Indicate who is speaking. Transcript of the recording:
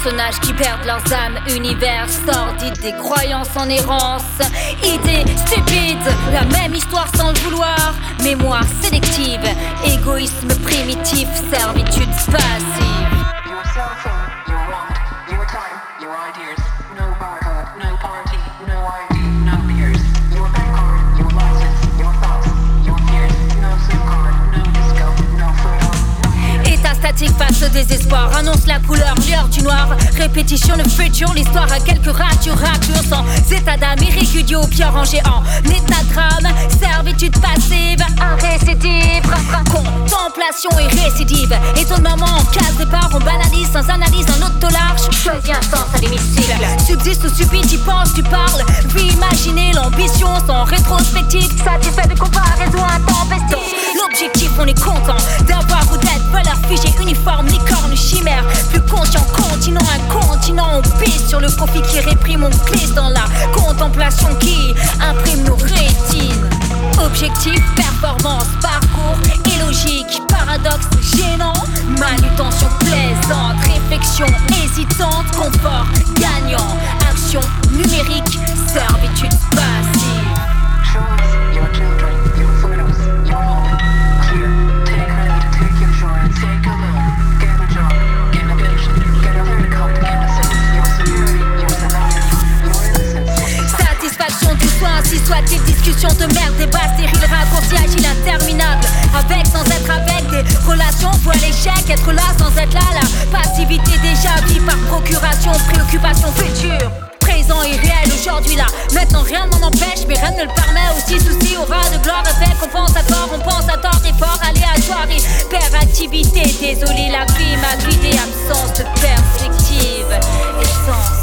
Speaker 1: personnages qui perdent leurs âmes, univers sordide, des croyances en errance, idées stupides, la même histoire sans le vouloir, mémoire sélective, égoïsme primitif, servitude passive.
Speaker 2: Your cell phone, your wallet, your time, your ideas. No barcode, no party, no ID, no beers. Your bank card, your license, your thoughts, your fears. No SIM card, no disco, no photo, no fear.
Speaker 1: État statique face au désespoir, annonce la couleur, l'heure du noir. Répétition, le futur, l'histoire à quelques ratures, sans état d'âme irrégulier au pire rangé en état de drame. Servitude passive, un récidive. Contemplation et récidive. Étonnement en case départ, on banalise sans analyse un autolarge. Choisis un sens à l'hémicycle. Subsiste ou stupide, tu penses, tu parles. Puis imaginer l'ambition sans rétrospective. Satisfait de comparaison intempestive. L'objectif, on est content d'avoir ou d'être valeur figée, uniforme, licorne, chimère. Plus conscient, continent, incontinent. On pisse sur le profit qui réprime, on glisse dans la contemplation qui imprime nos rétines. Objectif, performance, parcours illogique, paradoxe gênant, manutention plaisante, réflexion hésitante, confort gagnant, action numérique, servitude passive.
Speaker 2: Choose your children, your photos, your home. Clear, take rent, take insurance, take a loan, get a job, get a pension, get a haircut, get a sense. Your security, your severity, your innocence.
Speaker 1: Satisfaction du soin, si soit-il discussion de merde, débat stérile, raccourci agile, interminable. Avec, sans être avec, des relations voient l'échec, être là sans être là, la passivité déjà vie par procuration, préoccupation future. Présent et réel aujourd'hui là, maintenant rien ne m'en empêche, mais rien ne le permet. Aussi souci, aura de gloire, effet, qu'on pense à tort, on pense à tort, effort aléatoire, hyperactivité. Désolé, la vie m'a guidé, absence de perspective, essence.